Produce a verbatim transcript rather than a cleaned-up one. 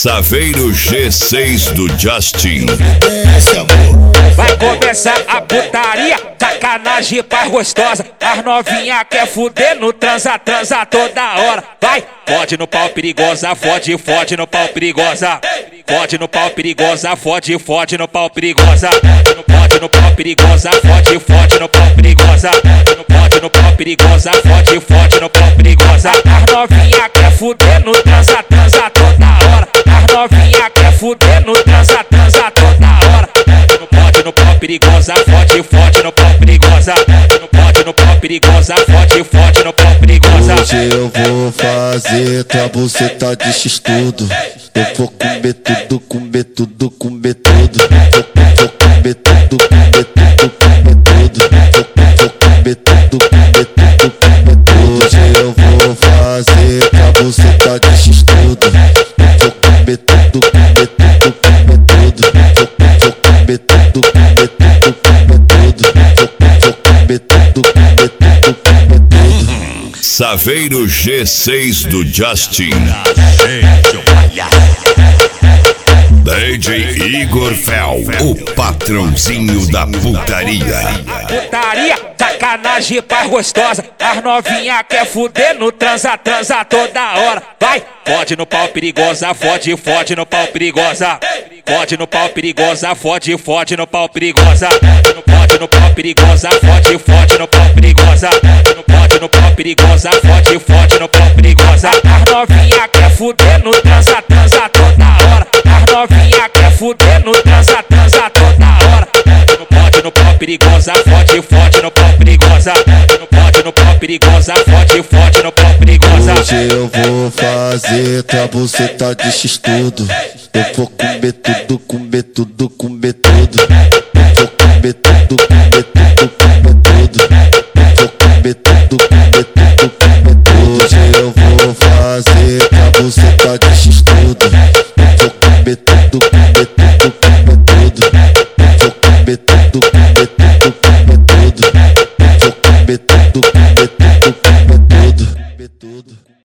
Saveiro G seis do Justin. Vai começar a putaria, sacanagem paz gostosa. As novinha quer fuder no transa, transa toda hora. Vai, fode no pau perigosa, fode, fode no pau perigosa. Fode no pau perigosa, fode, fode no pau perigosa. Fode no pau perigosa, fode, fode no pau perigosa. Fode no pau perigosa, fode, fode no pau perigosa. As novinha quer fuder no transa, transa toda hora. As novinha quer fuder no transa, transa toda hora. Fode no pau perigosa, fode, fode no pau perigosa. Fode no pau perigosa, fode, fode no pau perigosa. Hoje eu vou fazer tua buceta de x-tudo. Eu vou comer tudo, comer tudo, comer tudo. Vou comer tudo, comer tudo, comer tudo. Vou comer tudo, comer tudo, comer tudo. Hoje eu vou fazer tua buceta de x-tudo. Eu vou comer tudo, comer tudo, comer tudo. Vou comer tudo, comer tudo, comer tudo. Vou comer tudo, comer tudo, comer tudo. Saveiro G seis do Justin. D J Igor Fel, o patrãozinho da putaria. Putaria, sacanagem paz gostosa. As novinha quer fuder no transa, transa toda hora. Vai, fode no pau perigosa, fode, fode no pau perigosa. Fode no pau perigosa, fode, fode no pau perigosa. Fode no pau perigosa, fode, fode no pau perigosa. Fode no pau perigosa, fode, fode no pau perigosa. As novinha quer fuder no transa, transa toda hora. As novinha quer fuder no transa, transa toda hora. Fode no pau perigosa, fode, fode no pau perigosa. Fode no pau perigosa, fode, fode no pau perigosa. Hoje eu vou fazer tua buceta de x-tudo. Eu vou comer tudo, comer tudo, comer tudo.